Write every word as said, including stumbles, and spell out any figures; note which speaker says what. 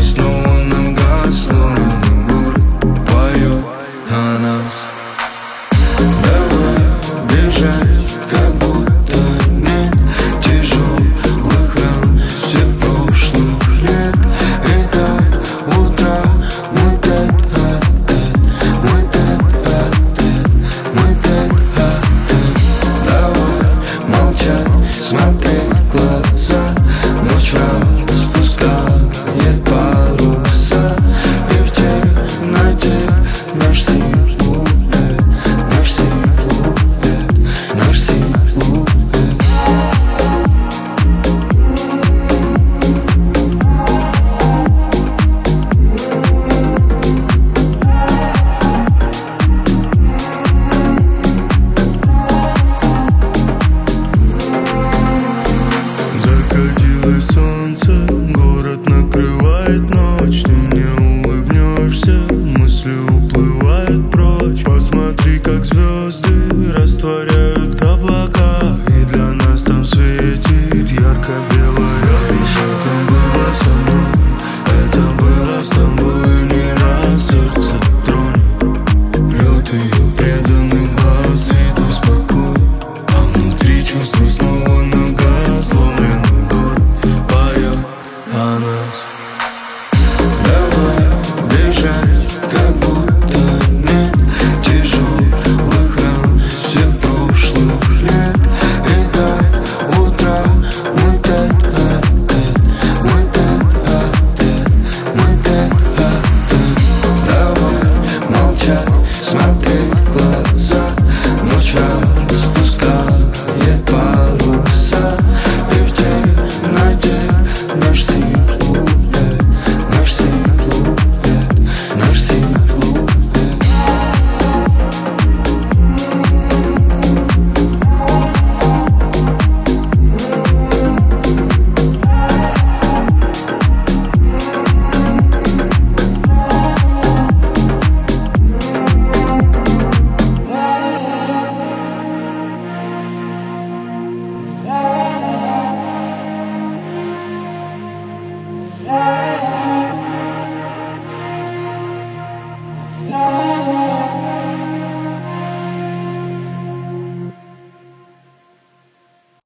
Speaker 1: снова нога, сломленный город поет о нас. Давай бежать, как будто нет тяжелых ран всех прошлых лет. И до утра мы тет-а-тет, мы тет-а-тет, мы тет-а-тет. Давай молчать, смотреть в глаза. Ночь распускает паруса, и в темноте наш силуэт, наш силуэт, наш силуэт. Закатилось солнце, город накрывает ночь. Ты мне улыбнешься, мысли уплывают прочь. Посмотри, как звезды растворяют облака, и для нас там светит ярко-белая. Это было со мной, это было с тобой. Не раз сердце тронет лед ее преданный глаз. Виду спокойно, а внутри чувства снова нога, сломленный город поет о нас. Давай бежать, как будто нет тяжелых ран всех прошлых лет. И до утра мы тет-а-тет, мы тет-а-тет, мы тет-а-тет. Давай молчать, смотреть в глаза. Ночь распускает паруса, и в темноте наш силуэт, наш силуэт, наш силуэт.
Speaker 2: No.